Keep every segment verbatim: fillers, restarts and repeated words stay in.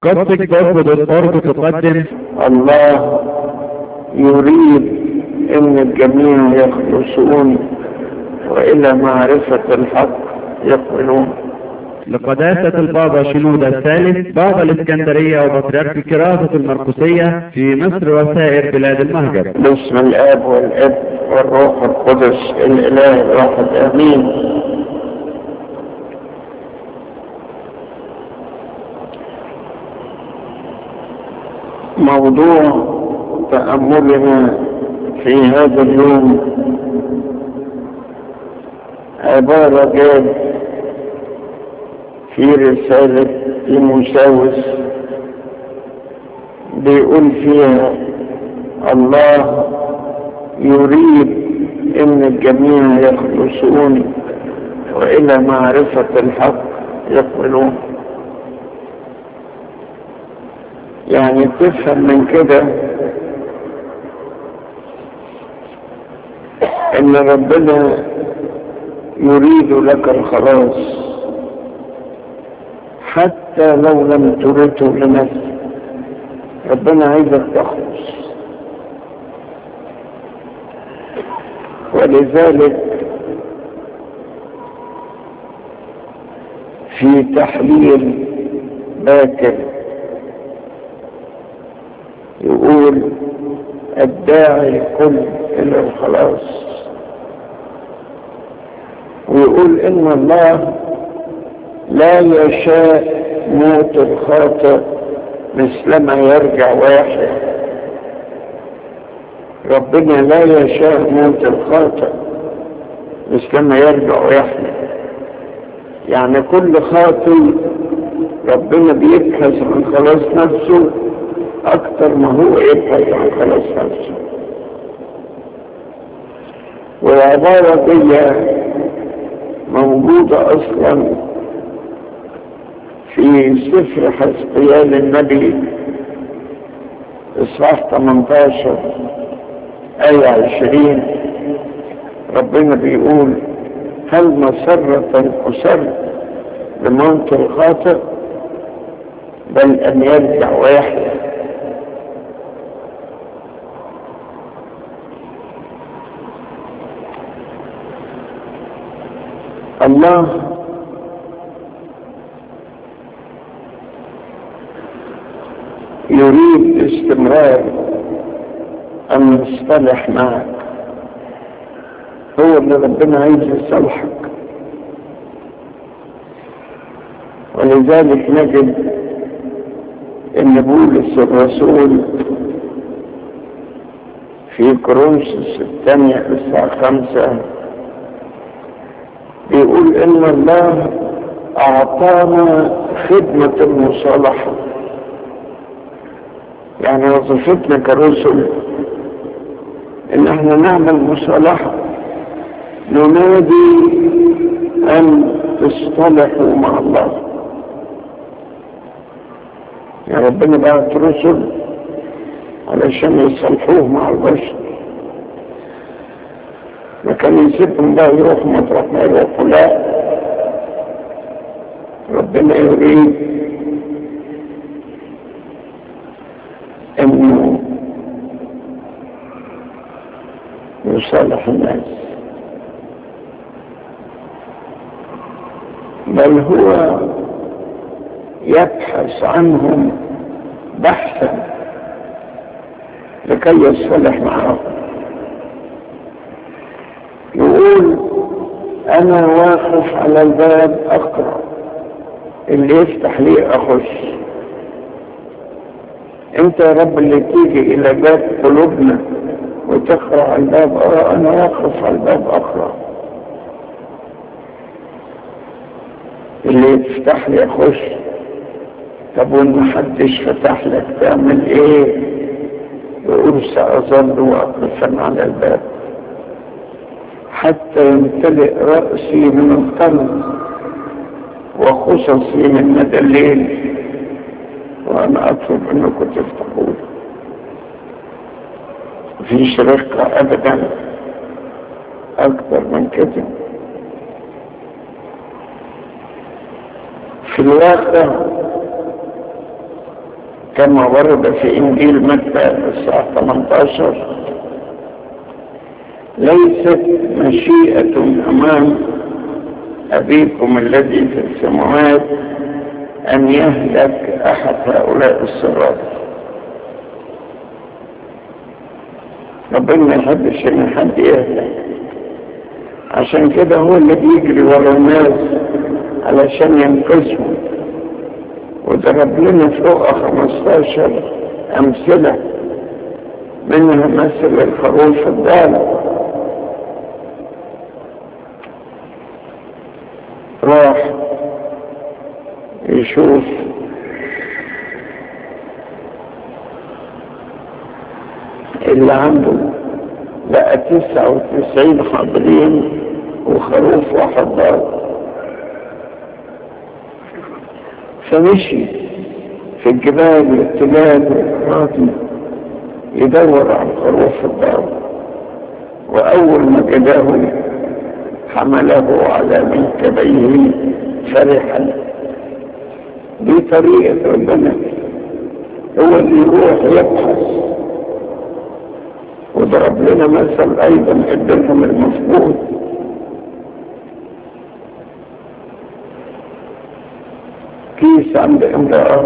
قصدك برضه بالأرض تقدم. الله يريد ان الجميع يخلصون والى معرفة الحق يقبلون. لقداسة البابا شنودة الثالث بابا الإسكندرية وبطريرك الكراسة المرقسية في مصر وسائر بلاد المهجر. باسم الاب والابن والروح القدس الاله الواحد امين. موضوع تأملنا في هذا اليوم عبارة جاد في رسالة تيموثاوس بيقول فيها الله يريد ان الجميع يخلصون والى معرفة الحق يقبلون. يعني تفهم من كده ان ربنا يريد لك الخلاص حتى لو لم ترده لنفسك. ربنا عايزك تخلص، ولذلك في تحليل باكر يقول الداعي الكل الى الخلاص، ويقول ان الله لا يشاء موت الخاطئ مثلما يرجع ويحيا. ربنا لا يشاء موت الخاطئ مثلما يرجع ويحيا. يعني كل خاطئ ربنا بيبحث عن خلاص نفسه اكتر ما هو يبحث عن خلاص نفسه. والعبارة دي موجودة اصلا في سفر حزقيال النبي اصحاح ثمانية عشر آية عشرين. ربنا بيقول هل مسرة أسر لموت الخاطئ بل أن يرجع ويحيا. الله يريد استمرار أن يصطلح معك. هو اللي ربنا عايز يصلحك، ولذلك نجد ان بولس الرسول في كورنثوس الثانية الساعة خمسة بيقول ان الله اعطانا خدمة المصالحة. يعني وظيفتنا كرسل ان احنا نعمل مصالحة، ننادي ان تصطلحوا مع الله. يا ربنا بعت رسل علشان يصلحوه مع البشر، ما كان يسيبهم بقى يروح مطرح ما يروحوا. لا، ربنا يريد انه يصالح الناس، بل هو يبحث عنهم بحثا لكي يصلح معهم. يقول انا واقف على الباب اقرأ، اللي يفتح لي اخش. انت يا رب اللي تيجي الى باب قلوبنا وتقرأ على الباب. اه انا واقف على الباب اقرأ، اللي يفتح لي اخش. طب وان محدش فتح لك تعمل ايه؟ يقول سأظل واقفا على الباب حتى يمتلئ رأسي من القلب وخصصي من مدى الليل، وانا اطلب انكم تفتحوا. مفيش رقة ابدا اكثر من كده. في الواقع كما ورد في إنجيل متى الساعة ثمانية عشر: ليست مشيئة أمام أبيكم الذي في السماوات أن يهلك أحد هؤلاء الصغار. ربنا ما يحبش إن حد يهلك، عشان كده هو اللي بيجري ورا الناس علشان ينقذهم. وضرب لنا في لقا خمسة عشر أمثلة، منها مثل الخروف الضال. راح يشوف اللي عنده بقى تسعة وتسعين حاضرين وخروف واحد ضال، فمشي في الجبال والتلال والأراضي يدور على الخروف الضال، وأول ما جداه حمله على منكبيه فرحا. دي طريقة ربنا، هو اللي يروح يبحث. وضرب لنا مثل أيضا الدرهم المفقود. كيس عند امرأة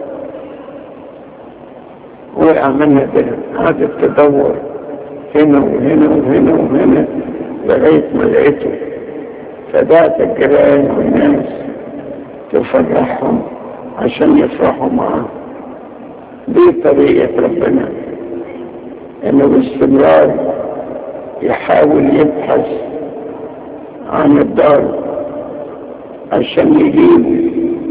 وقع منها درهم، قعدت تدور هنا وهنا وهنا وهنا لغاية ما لقيته، فدعت الجيران والناس تفرحهم عشان يفرحوا معاه. دي طريقة ربنا، انه باستمرار يحاول يبحث عن الدار عشان يجيب.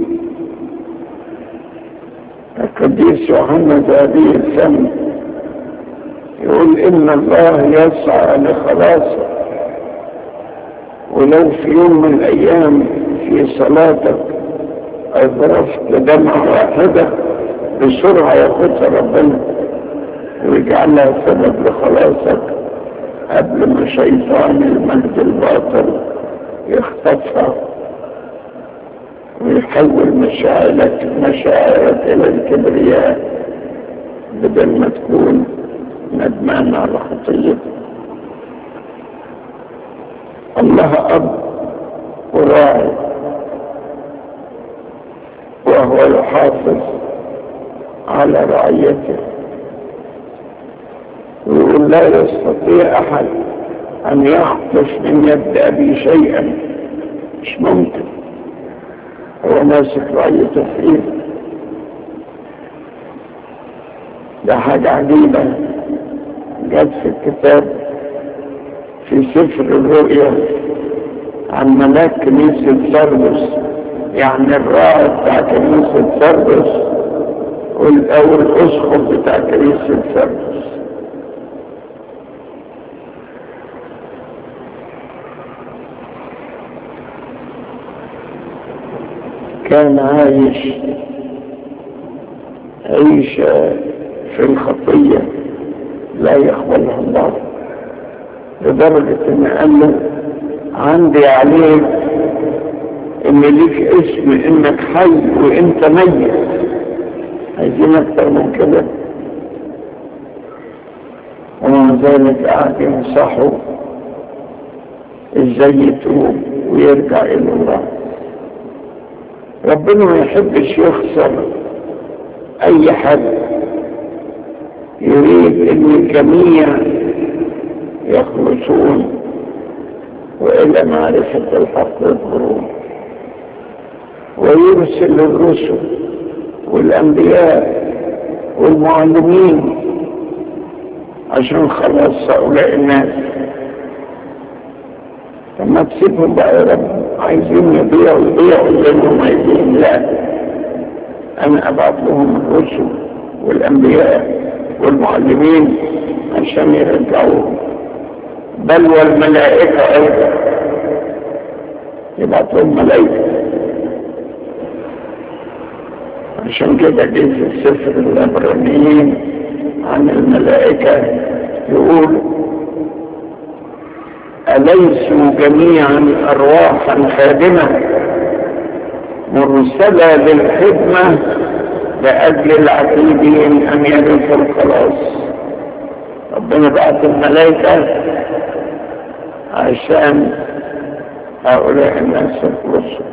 القديس يوحنا ذهبي الفم يقول: إن الله يسعى لخلاصك، ولو في يوم من الأيام في صلاتك أظرفت دمعة واحدة بسرعة ياخدها ربنا ويجعلها سبب لخلاصك قبل ما شيطان المجد الباطل يخطفها ويحول مشاعرك مشاعرك إلى الكبرياء بدل ما تكون ندمان على خطيئتك. الله أب وراعي، وهو يحافظ على رعيته، ويقول: لا يستطيع أحد أن يعطف من يد أبي شيئا، مش ممكن، هو ماسك رعيته فيه. ده حاجة عجيبة جت في الكتاب في سفر الرؤيا عن ملاك كنيسة سردس، يعني الراعي بتاع كنيسة سردس أو الأسقف بتاع كنيسة سردس. كان عايش عيشة في الخطية لا يقبلها الله، لدرجة ان قال له: عندي عليك ان ليك اسم انك حي وانت ميت، عايزين اكتر من كده؟ ومع ذلك قاعد ينصحه ازاي يتوب ويرجع الى الله. ربنا ما يحبش يخسر اي حد، يريد ان الجميع يخلصون والى معرفة الحق يظهرون، ويرسل الرسل والانبياء والمعلمين عشان خلاص هؤلاء الناس. فما تسيبهم بقى يا رب عايزين يبيعوا يبيعوا زي ما هم عايزين، لا، انا ابعث لهم الرسل والانبياء والمعلمين عشان يرجعوهم، بل والملائكة ايضا يبعث لهم ملائكة. عشان كده جه في السفر العبرانيين عن الملائكة يقول: أليسوا جميعا أرواحا خادمة مرسلة للخدمة لأجل العتيدين أن يرثوا الخلاص. ربنا بعت الملائكة عشان هؤلاء الناس يخلصوا.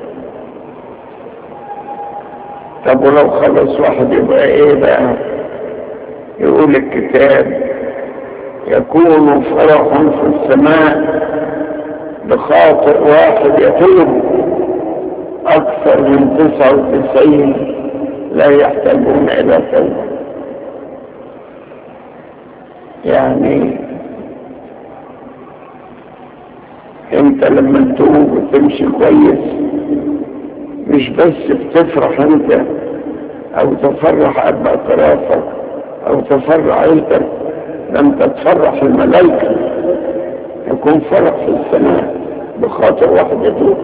طب ولو خلص واحد يبقى ايه بقى؟ يقول الكتاب يكون فرح في السماء بخاطئ واحد يتوب أكثر من تسعة وتسعين لا يحتاجون إلى توبة. يعني انت لما تتوب وتمشي كويس مش بس بتفرح انت او تفرح ابا اطرافك او تفرح عيلتك، ده انت تفرح الملائكة. يكون فرح في السماء بخاطر واحد يتوب.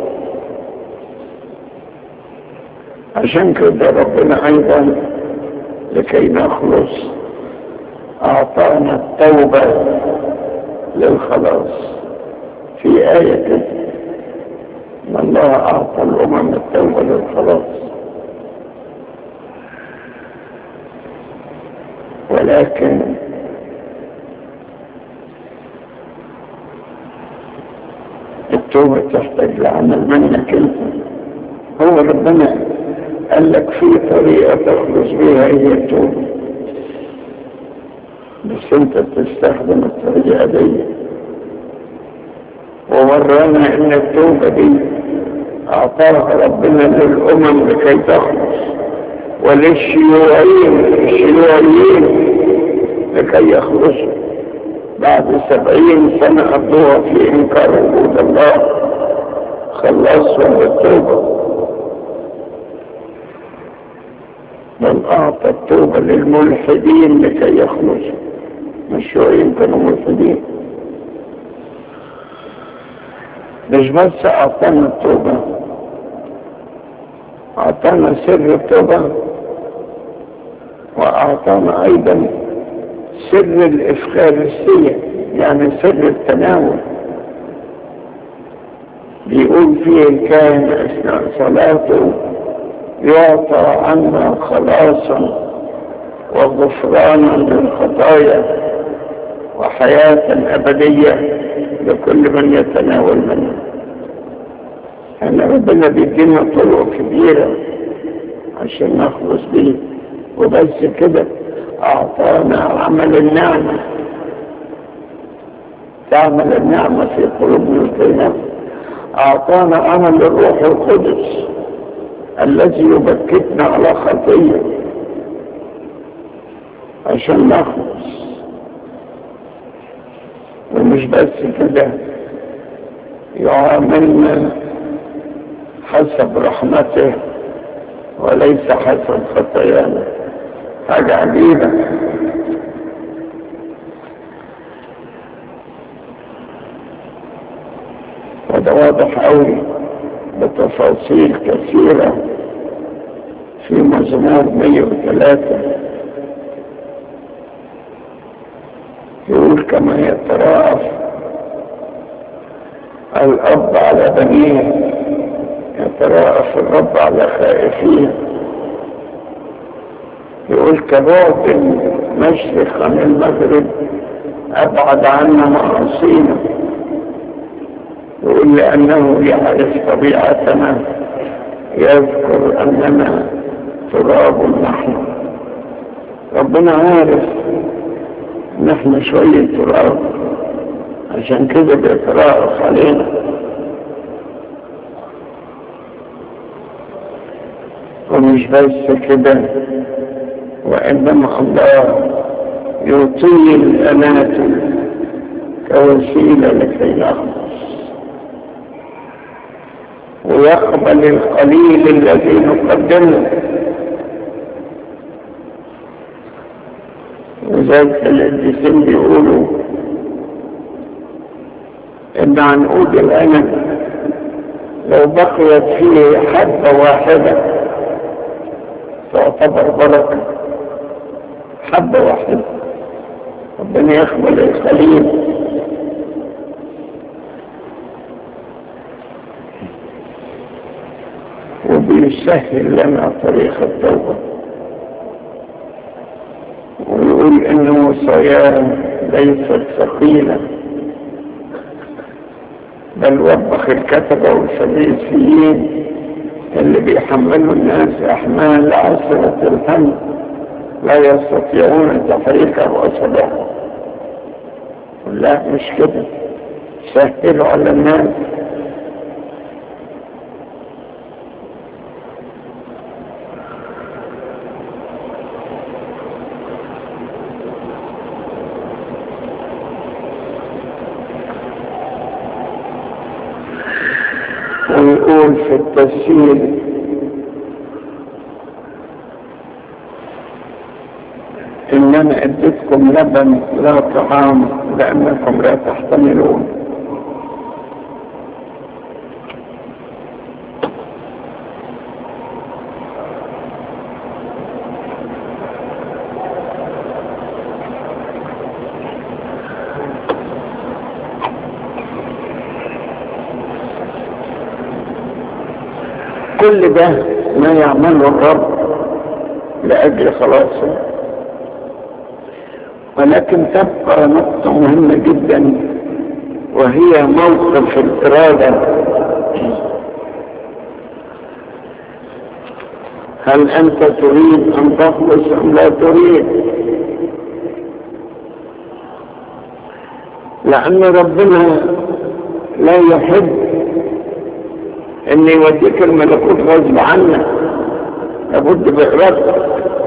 عشان كده ربنا ايضا لكي نخلص اعطانا التوبة للخلاص. في آية كده ان الله اعطى الامم التوبة للخلاص، ولكن التوبة تحتاج لعمل منك انت. هو ربنا قال لك في طريقة تخلص بها هي التوبة، بس انت تستخدم الطريقة دي. وورانا ان التوبة دي اعطاها ربنا للامم لكي تخلص، وللشيوعيين الشيوعيين لكي يخلصوا بعد سبعين سنة قضوها في انكار وجود الله، خلصوا بالتوبة. بل اعطى التوبة للملحدين لكي يخلصوا. الشيوعيين كانوا ملحدين. مش بس اعطانا التوبة، اعطانا سر التوبة، واعطانا ايضا سر الافخارستية، يعني سر التناول. بيقول فيه الكاهن اثناء صلاته يعطى عنا خلاصا وغفرانا للخطايا وحياة ابدية لكل من يتناول منه. يعني ربنا بيدينا طرق كبيرة عشان نخلص بيه. وبس كده اعطانا عمل النعمة، تعمل النعمة في قلوبنا الكريمة. اعطانا عمل الروح القدس الذي يبكتنا على خطية عشان نخلص. ومش بس كده، يعاملنا حسب رحمته وليس حسب خطايانا. حاجة عجيبة. وده واضح قوي بتفاصيل كثيرة في مزمور مية وثلاثة. يقول كما يتراءف الأب على بنيه يتراءف الرب على خائفين. يقول كبعد المشرق عن المغرب أبعد عنا معاصينا. يقول لأنه يعرف طبيعتنا، يذكر أننا تراب نحن. ربنا عارف نحن شوية تراب، عشان كده بيتراءف علينا. ومش بس كده، وإنما الله يطيل أناته كوسيلة لكي نخلص، ويقبل القليل الذي نقدمه. وذلك القديسين بيقولوا ان عنقود العنب لو بقيت فيه حبة واحدة تعتبر بركة. حبة واحدة ربنا يقبل القليل. وبيسهل لنا طريق التوبة. يقول إن وصاياه ليست ثقيلة، بل وبخ الكتبة والفريسيين اللي بيحملوا الناس أحمال عسرة الهم لا يستطيعون تحريكه أصابعهم. لا، مش كده، سهلوا على الناس. ويقول في التفسير إنما اديتكم لبن لا طعام لأنكم لا تحتملون. كل ده ما يعمله الرب لأجل خلاصه. ولكن تبقى نقطة مهمة جدا، وهي موقف الإرادة. هل أنت تريد أن تخلص أم لا تريد؟ لأن ربنا لا يحب أن يوديك الملكوت غصب عنك، لابد بإرادتك.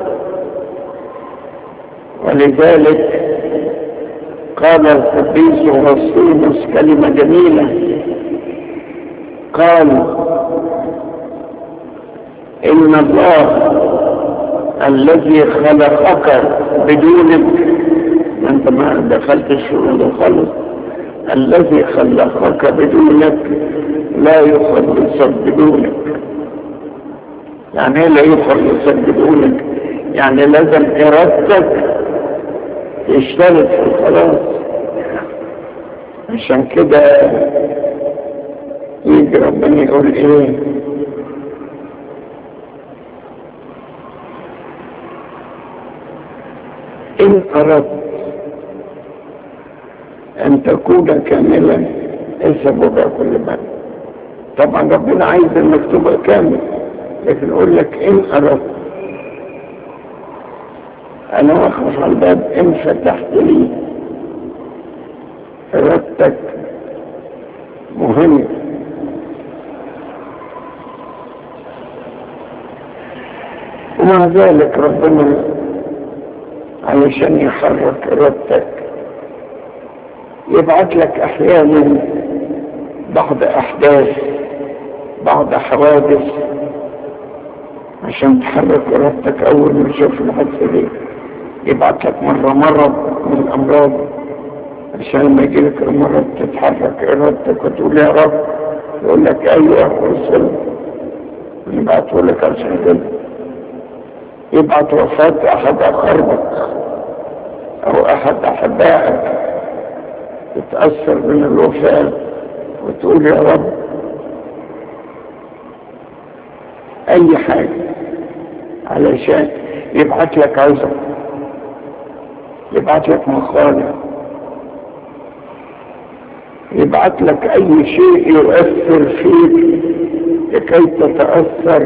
ولذلك قال القديس أغسطينوس كلمة جميلة، قال إن الله الذي خلقك بدونك، أنت ما دخلت الشغل خالص، الذي خلقك بدونك لا يخلصك بدونك. يعني ايه لا يخلصك بدونك؟ يعني لازم إرادتك تشترك في الخلاص. عشان كده يجي ربنا يقول ايه؟ إن أردت أن تكون كاملا اذهب وبيع كل مال. طبعا ربنا عايز انك تبقى كامل، لكن يقول لك إن أردت، أنا واقف على الباب، إن فتحت لي. إرادتك مهمة. ومع ذلك ربنا علشان يحرك إرادتك يبعث لك أحيانا بعض أحداث، بعض حوادث، عشان تحرك إرادتك. أول ما تشوف الحادثة دي يبعث لك مرة مرض من الأمراض، عشان ما يجيلك المرض تتحرك إرادتك وتقول يا رب، يقول لك أيوة وصل، يبعثه لك عشان كده. يبعث وفاة أحد أقربك أو أحد أحبائك، تتأثر من الوفاة وتقول يا رب. أي حاجة علشان يبعث لك عذر، يبعث لك مخالف، يبعث لك أي شيء يؤثر فيك لكي تتأثر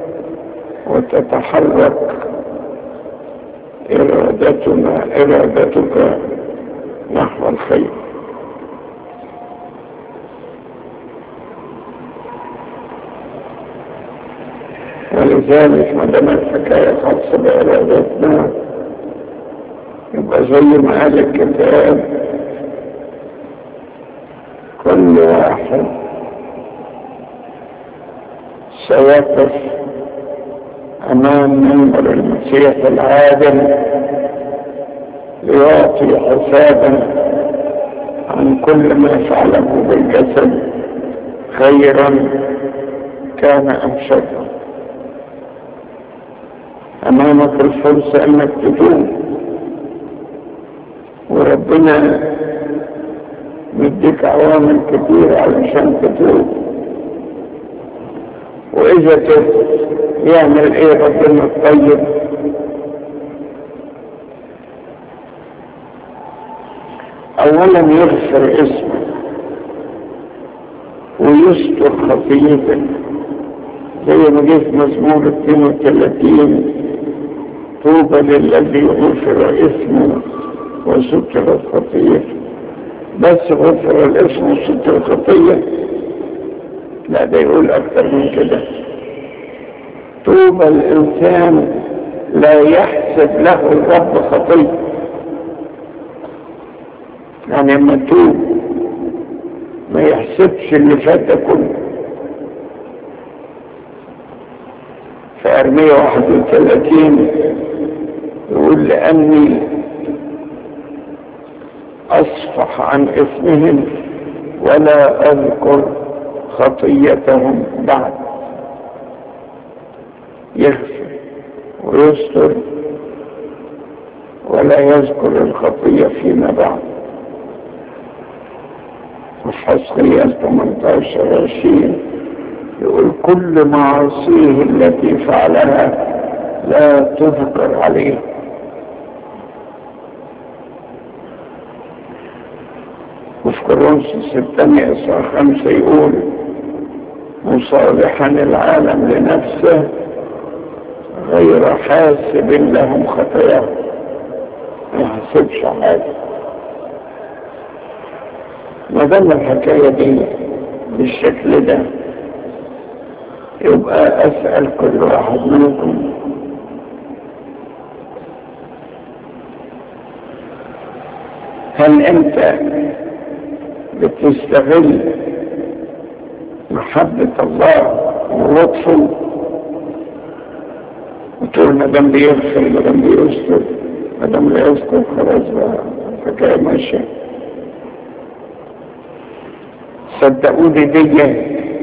وتتحرك إرادتنا إرادتك نحو الخير. ولذلك ما دام الحكاية خاصة بإرادتنا، يبقى زي ما قال الكتاب كل واحد سيقف أمام منبر المسيح العادل ليعطي حسابا عن كل ما فعله بالجسد، خيرا كان أم شرا. أمامك الفرصة أنك تتوب، وربنا مديك عوامل كتير علشان تتوب. وإذا تتوب يعمل إيه ربنا الطيب؟ اولا يغفر اسمه ويستر خطيئتك زي ما جه في مزمور اثنين وثلاثين طوبى للذي غفر اسمه وستر خطيئته. بس غفر الاسم وستر الخطيئة؟ لا، ده يقول اكتر من كده. طوبى الانسان لا يحسب له الرب خطيئة، يعني لما توب ما يحسبش اللي فات كله. في أرمية واحد وثلاثين يقول لأني أصفح عن إثمهم ولا أذكر خطيتهم بعد. يغفر ويستر ولا يذكر الخطية فيما بعد. وفي حزقيال ثمانية عشر عشرين يقول كل معاصيه التي فعلها لا تذكر عليه. وفي كورنثوس الثانية إصحاح خمسة يقول مصالحا العالم لنفسه غير حاسب لهم خطاياهم، ما يحسبش حاجة. ما دام الحكاية دي بالشكل ده يبقى أسأل كل واحد منكم هل أنت بتستغل محبة الله ولطفه وتقول ما دام بيغفر ما دام بيستر ما دام لا يذكر خلاص بقى الحكاية ماشية؟ صدقوني دي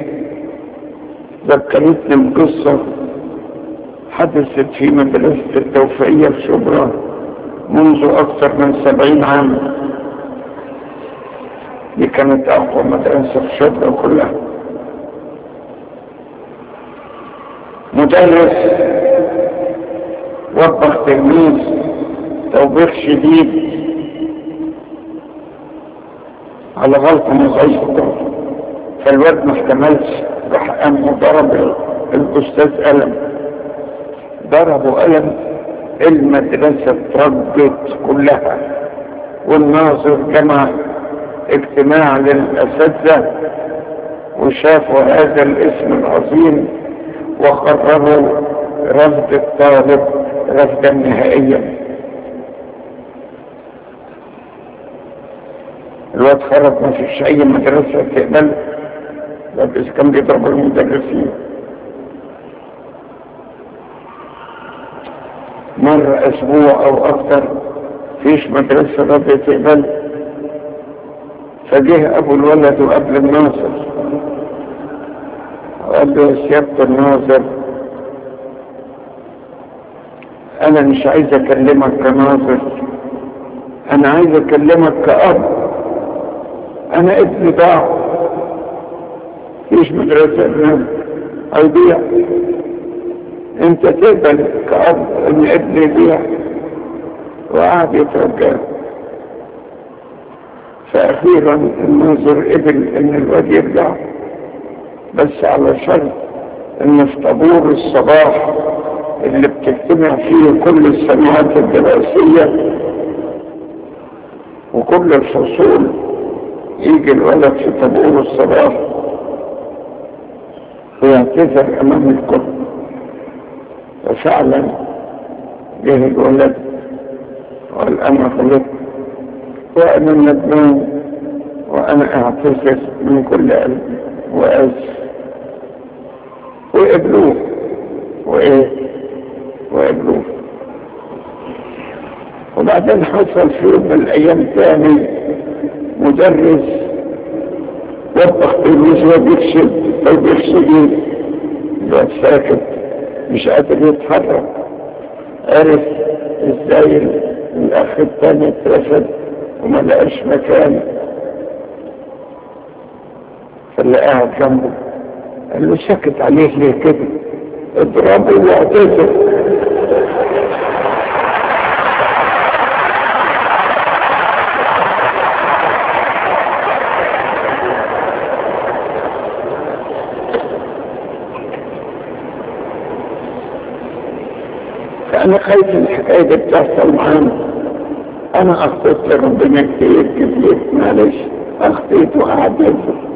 ذكرتني بقصة حدثت في مدرسة التوفيقية في شبرا منذ أكثر من سبعين عام. دي كانت أقوى مدرسة في شبرا كلها. مدرس وبخ تلميذ توبيخ شديد على غلطة مغيظة، فالواد ما احتملش، راح قام وضرب الأستاذ قلم، ضربوا قلم. المدرسة اترجت كلها، والناظر جمع اجتماع للأساتذة وشافوا هذا الاسم العظيم وقرروا رفض الطالب رفضا نهائيا. الواد خرج ما فيش اي مدرسة تقبل، بس كان بيضرب المدرسين. مرة اسبوع او اكتر فيش مدرسة رضي تقبل، فجه ابو الولد وقبل الناظر وقال له يا سيادة الناظر انا مش عايز اكلمك كناظر، انا عايز اكلمك كأب. انا ابني ضاع، فيش مدرسة ابني هيضيع، انت تقبل كأب ان ابني يضيع؟ وقعد يترجى. فاخيرا الناظر قبل ان الواد يرجع، بس على شرط ان في طابور الصباح اللي بتجتمع فيه كل السنوات الدراسية وكل الفصول يجي الولد في طابور الصباح ويعتذر امام الكل. وفعلا جه الولد وقال انا غلطت وانا ندمان وانا اعتذر من كل قلبي واسف. وقبلوه وايه وقبلوه. وبعدين حصل في يوم من الايام تاني مدرس وبخ تلميذ وبيكشد وبيكشد الواد ساكت مش قادر يتحرك. عرف ازاي الاخ التاني اترفد وما لقاش مكان، فاللي قاعد جنبه قال له سكت عليه ليه كده؟ اضربه واعتذر. انا خايف الحكاية دي بتحصل معانا. انا اخطيت لربنا كتير كتير، معلش اخطيت واعتذر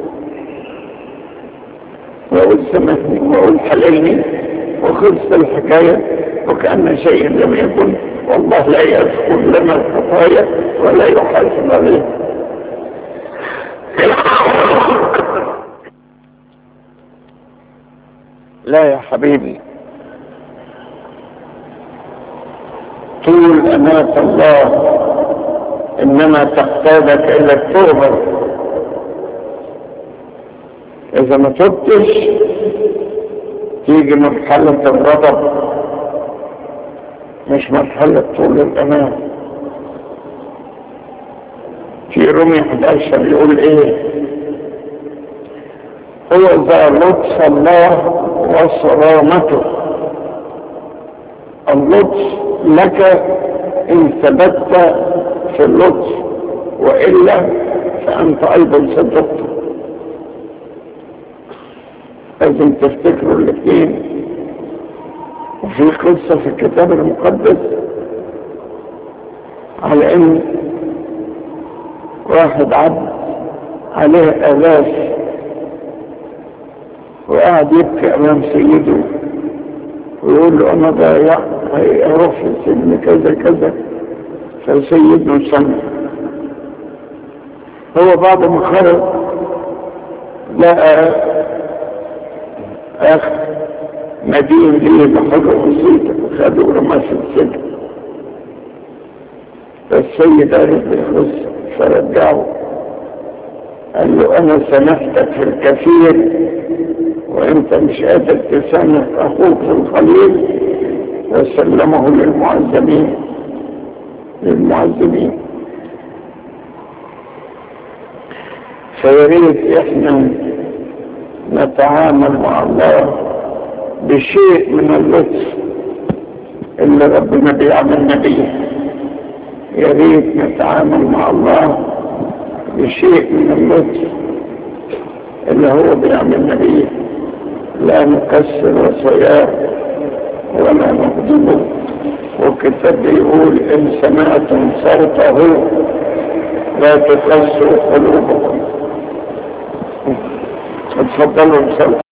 واقول سامحني واقول حللني وخلصت الحكاية وكأن شيء لم يكن. والله لا يذكر لنا الخطايا ولا يحاسب عليها. لا يا حبيبي، طول أمات الله إنما تقتادك إلا التوبة. إذا ما تبتش تيجي مرحلة الغضب، مش مرحلة طول الأمان. في رومية احد عشر يقول إيه؟ هو ذا لطف الله وصرامته. اللطف لك إن ثبت في اللطف، وإلا فأنت أيضا صدقت. لازم تفتكروا الاثنين. وفي قصة في الكتاب المقدس على ان واحد عبد عليه آلاف وقاعد يبكي امام سيده ويقول له انا ضايع هيروح في السجن كذا كذا. فسيدنا سمع. هو بعد ما خرج لقى اخ مدين ليه بحاجة بسيطة خدوا رماه في السجن. فالسيد عرف يخلص فرجعه قال له انا سامحتك في الكثير وانت مش قادر تسامح اخوك في القليل، وسلمه للمعذبين للمعذبين. فيريد احنا نتعامل مع الله بشيء من اللطف اللي ربنا بيعملنا بيه. يا ريت نتعامل مع الله بشيء من اللطف اللي هو بيعملنا بيه، لا نكسر وصاياه ولا نغضبه. والكتاب بيقول ان سمعتم صوته لا تكسروا قلوبكم. اتفضلوا.